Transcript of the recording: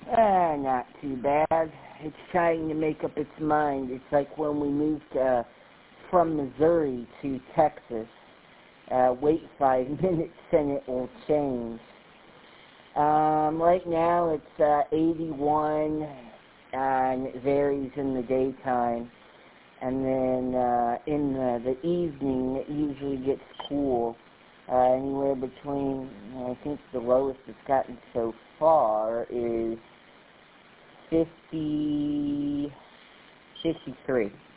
Not too bad. It's trying to make up its mind. It's like when we moved from Missouri to Texas. Wait 5 minutes and it will change. Right now it's 81, and it varies in the daytime. And then in the evening it usually gets cool. Anywhere between, I think the lowest it's gotten so far is 53.